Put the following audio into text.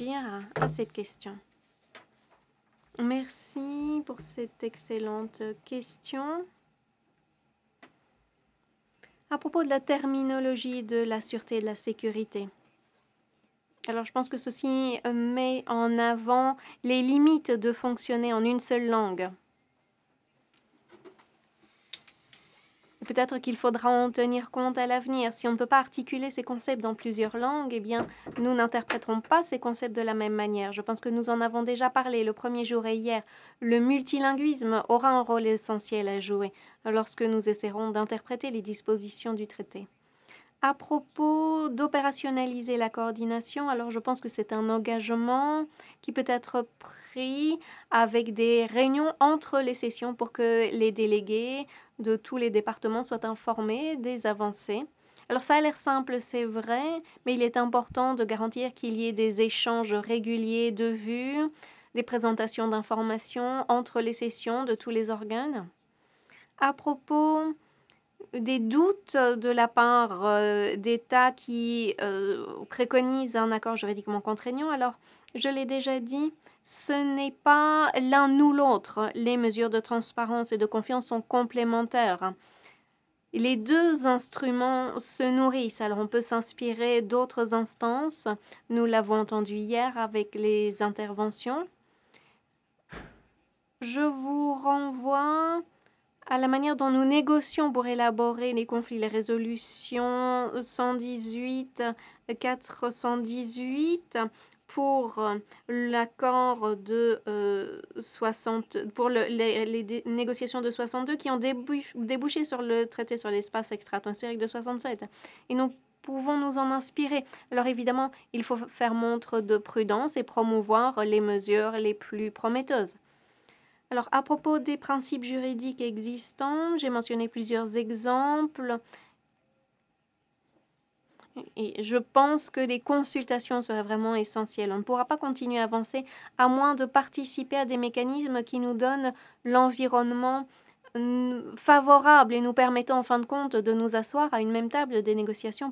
réagir à cette question. Merci pour cette excellente question. À propos de la terminologie de la sûreté et de la sécurité. Alors, je pense que ceci met en avant les limites de fonctionner en une seule langue. Peut-être qu'il faudra en tenir compte à l'avenir. Si on ne peut pas articuler ces concepts dans plusieurs langues, eh bien, nous n'interpréterons pas ces concepts de la même manière. Je pense que nous en avons déjà parlé le premier jour et hier. Le multilinguisme aura un rôle essentiel à jouer lorsque nous essaierons d'interpréter les dispositions du traité. À propos d'opérationnaliser la coordination, alors je pense que c'est un engagement qui peut être pris avec des réunions entre les sessions pour que les délégués de tous les départements soient informés des avancées. Alors ça a l'air simple, c'est vrai, mais il est important de garantir qu'il y ait des échanges réguliers de vues, des présentations d'informations entre les sessions de tous les organes. À propos des doutes de la part d'États qui préconisent un accord juridiquement contraignant, alors je l'ai déjà dit, ce n'est pas l'un ou l'autre. Les mesures de transparence et de confiance sont complémentaires. Les deux instruments se nourrissent, alors on peut s'inspirer d'autres instances. Nous l'avons entendu hier avec les interventions. Je vous renvoie à la manière dont nous négocions pour élaborer les conflits, les résolutions 118, 418 pour l'accord de 60, pour les négociations de 62 qui ont débouché sur le traité sur l'espace extra-atmosphérique de 67. Et nous pouvons nous en inspirer. Alors évidemment, il faut faire montre de prudence et promouvoir les mesures les plus prometteuses. Alors, à propos des principes juridiques existants, j'ai mentionné plusieurs exemples. Et je pense que les consultations seraient vraiment essentielles. On ne pourra pas continuer à avancer à moins de participer à des mécanismes qui nous donnent l'environnement favorable et nous permettant en fin de compte de nous asseoir à une même table des négociations